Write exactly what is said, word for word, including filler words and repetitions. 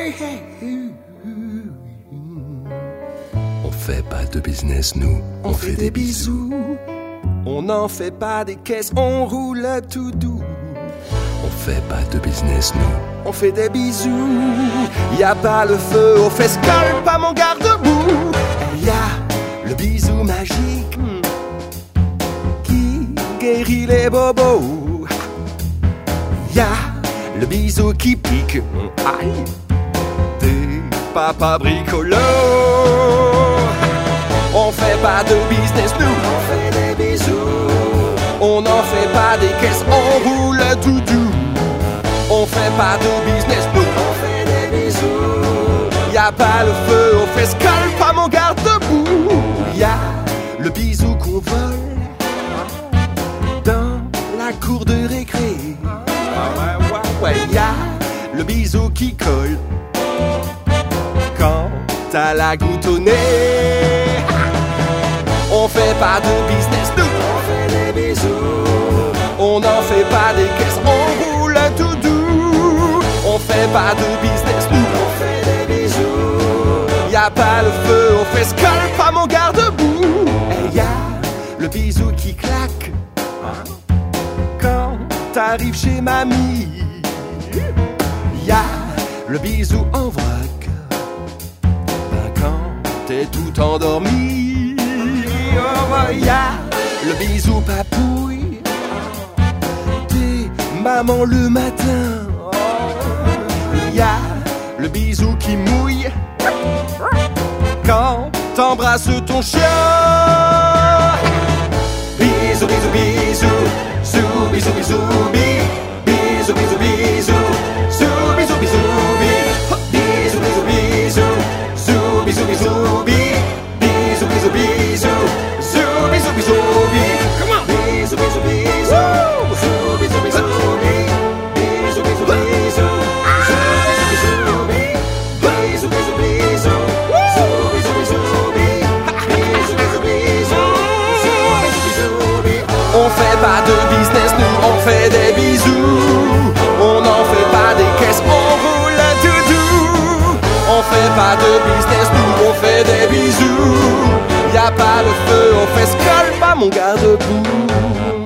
On fait pas de business, nous, on, on fait, fait des bisous. bisous. On n'en fait pas des caisses, on roule tout doux. On fait pas de business, nous, on fait des bisous. Y a pas le feu aux fesses, colle pas mon garde-boue. Y a le bisou magique qui guérit les bobos. Y a le bisou qui pique, aïe, des papas bricolos. On fait pas de business, nous, on fait des bisous. On n'en fait pas des caisses, on roule tout doux. On fait pas de business, nous, on fait des bisous. Y a pas le feu aux fesses, colle pas mon garde-boue. Y a le bisou qu'on vole dans la cour de récré. Ouais, y a le bisou qui colle quand t'as la goutte au nez. On fait pas de business, nous, on fait des bisous. On n'en fait pas des caisses, on roule tout doux. On fait pas de business, nous, on fait des bisous. Y a pas le feu aux fesses, colle pas mon garde-boue. Et y a le bisou qui claque quand t'arrives chez mamie. Y a le bisou en vrac ben quand t'es tout endormi. Oh, y a le bisou papouille t'es maman le matin. Y a le bisou qui mouille quand t'embrasses ton chien. Bisou, bisou, bisou, zou, bisou, bisou, bisou. Bisou, bisou, bisou, zou, bisou, bisou, bisou. Bisou, bisou, bisou, zou, bisou, bisou, bisou. Bisou, bisou, bisou, zou, bisou, bisou, bisou. Come on. Bisou, bisou, bisou, zou, bisou, bisou, bisou. Bisou, bisou, bisou, zou, bisou, bisou, bisou. Bisou, bisou, bisou, zou, bisou, bisou, bisou. Bisou, bisou, bisou, zou, bisou, bisou, bisou. On fait pas de business, nous, on fait des bisous. On n'en fait pas des caisses, on roule tout doux. On fait pas de business, nous, on fait des bisous. Y a pas le feu aux fesses, colle pas mon garde-boue.